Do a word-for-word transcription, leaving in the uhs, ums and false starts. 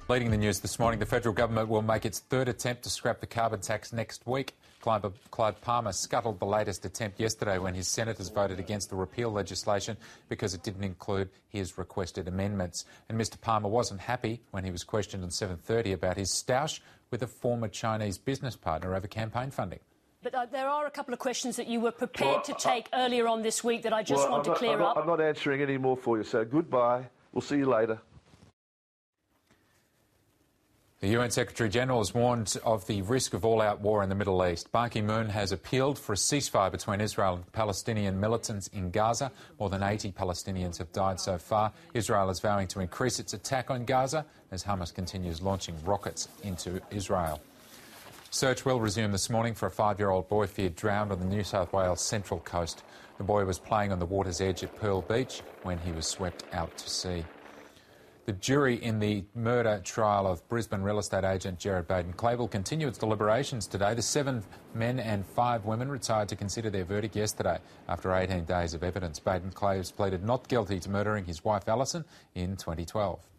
Leading the news this morning, the federal government will make its third attempt to scrap the carbon tax next week. Clive, Clive Palmer scuttled the latest attempt yesterday when his senators voted against the repeal legislation because it didn't include his requested amendments. And Mr Palmer wasn't happy when he was questioned on seven thirty about his stoush with a former Chinese business partner over campaign funding. But uh, there are a couple of questions that you were prepared well, to take uh, earlier on this week that I just well, want I'm to clear not, I'm up. Not, I'm not answering any more for you, so goodbye. We'll see you later. The U N Secretary-General has warned of the risk of all-out war in the Middle East. Ban Ki-moon has appealed for a ceasefire between Israel and Palestinian militants in Gaza. More than eighty Palestinians have died so far. Israel is vowing to increase its attack on Gaza as Hamas continues launching rockets into Israel. Search will resume this morning for a five-year-old boy feared drowned on the New South Wales Central Coast. The boy was playing on the water's edge at Pearl Beach when he was swept out to sea. The jury in the murder trial of Brisbane real estate agent Gerard Baden-Clay will continue its deliberations today. The seven men and five women retired to consider their verdict yesterday after eighteen days of evidence. Baden-Clay has pleaded not guilty to murdering his wife Alison in twenty twelve.